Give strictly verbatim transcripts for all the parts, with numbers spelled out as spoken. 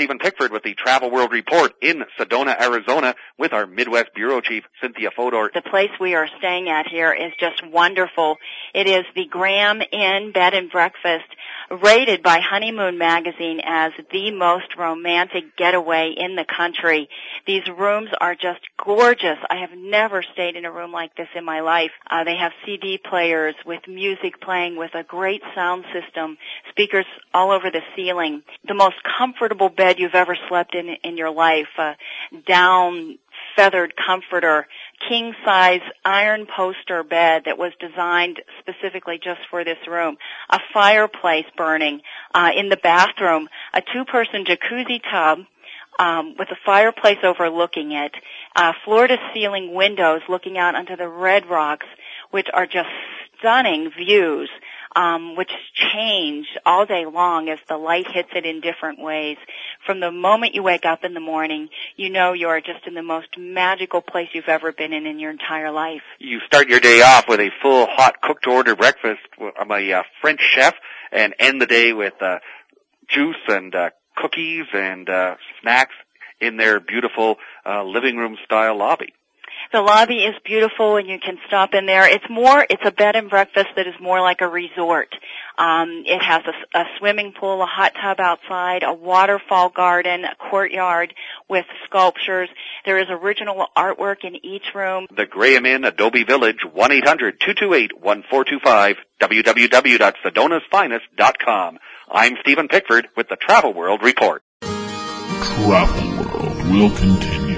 Stephen Pickford with the Travel World Report in Sedona, Arizona, with our Midwest Bureau Chief, Cynthia Fodor. The place we are staying at here is just wonderful. It is the Graham Inn Bed and Breakfast, rated by Honeymoon Magazine as the most romantic getaway in the country. These rooms are just gorgeous. I have never stayed in a room like this in my life. Uh, they have C D players with music playing, with a great sound system, speakers all over the ceiling. The most comfortable bed you've ever slept in in your life, uh, down feathered comforter, king-size iron poster bed that was designed specifically just for this room, a fireplace burning uh, in the bathroom, a two-person jacuzzi tub um, with a fireplace overlooking it, uh, floor-to-ceiling windows looking out onto the Red Rocks, which are just stunning views, um, which change all day long as the light hits it in different ways. From the moment you wake up in the morning, you know you are just in the most magical place you've ever been in in your entire life. You start your day off with a full, hot, cooked-to-order breakfast from a uh, French chef, and end the day with uh, juice and uh, cookies and uh, snacks in their beautiful uh, living room-style lobby. The lobby is beautiful, and you can stop in there. It's more, it's a bed and breakfast that is more like a resort. Um, it has a, a swimming pool, a hot tub outside, a waterfall garden, a courtyard with sculptures. There is original artwork in each room. The Graham Inn, Adobe Village, one eight hundred two two eight one four two five, w w w dot sedonas finest dot com. I'm Stephen Pickford with the Travel World Report. Travel World will continue.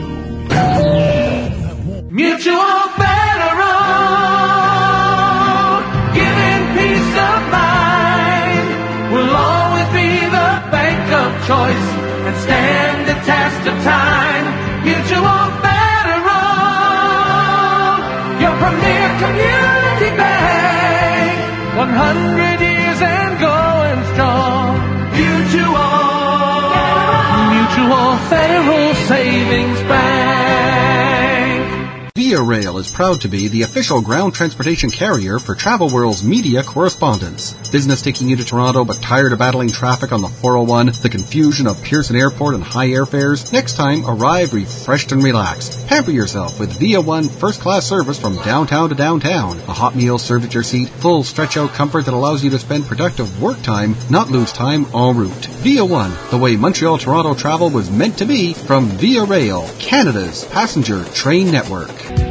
Mutual Federal, giving peace of mind, will always be the bank of choice and stand the test of time. Mutual Federal, your premier community bank, one hundred years and going strong. Mutual, Mutual Federal Savings Bank. Via Rail is proud to be the official ground transportation carrier for Travel World's media correspondence. Business taking you to Toronto but tired of battling traffic on the four oh one, the confusion of Pearson Airport and high airfares? Next time, arrive refreshed and relaxed. Pamper yourself with Via One first-class service from downtown to downtown. A hot meal served at your seat, full stretch-out comfort that allows you to spend productive work time, not lose time en route. Via One, the way Montreal-Toronto travel was meant to be, from Via Rail, Canada's passenger train network.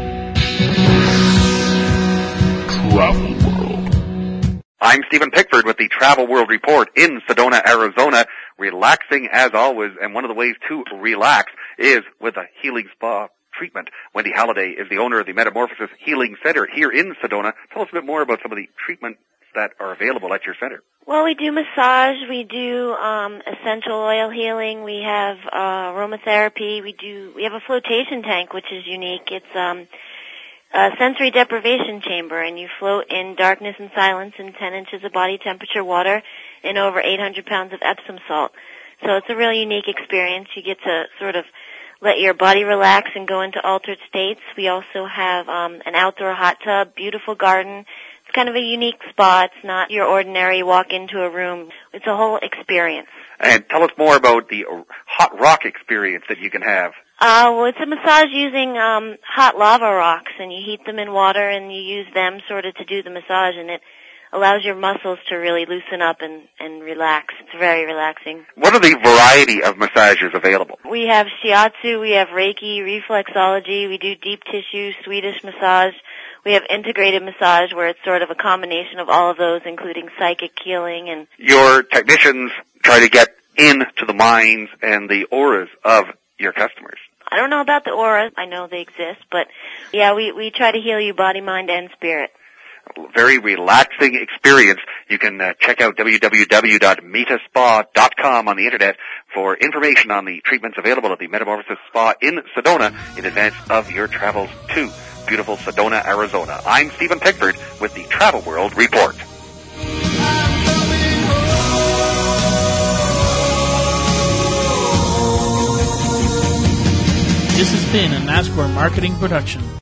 Travel World. I'm Stephen Pickford with the Travel World Report in Sedona, Arizona. Relaxing as always, and one of the ways to relax is with a healing spa treatment. Wendy Halliday is the owner of the Metamorphosis Healing Center here in Sedona. Tell us a bit more about some of the treatments that are available at your center. Well, we do massage, we do um, essential oil healing, we have uh, aromatherapy, we do we have a flotation tank, which is unique. It's um, a sensory deprivation chamber, and you float in darkness and silence in ten inches of body temperature water and over eight hundred pounds of Epsom salt. So it's a really unique experience. You get to sort of let your body relax and go into altered states. We also have um, an outdoor hot tub, beautiful garden. It's kind of a unique spa. It's not your ordinary walk into a room. It's a whole experience. And tell us more about the hot rock experience that you can have. Uh, well, it's a massage using um, hot lava rocks, and you heat them in water, and you use them sort of to do the massage, and it allows your muscles to really loosen up and, and relax. It's very relaxing. What are the variety of massages available? We have shiatsu, we have Reiki, reflexology, we do deep tissue, Swedish massage. We have integrated massage where it's sort of a combination of all of those, including psychic healing. And your technicians try to get into the minds and the auras of your customers. I don't know about the auras. I know they exist, but yeah, we, we try to heal you body, mind, and spirit. Very relaxing experience. You can uh, check out w w w dot meta spa dot com on the internet for information on the treatments available at the Metamorphosis Spa in Sedona in advance of your travels to beautiful Sedona, Arizona. I'm Stephen Pickford with the Travel World Report. This has been a NASCAR marketing production.